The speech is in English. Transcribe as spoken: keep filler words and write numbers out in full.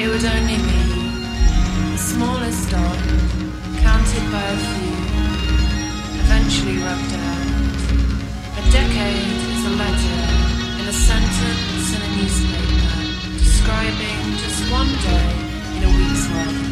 They would only be the smallest dot, counted by a few, eventually rubbed out. A decade is a letter in a sentence in a newspaper, describing just one day in a week's work.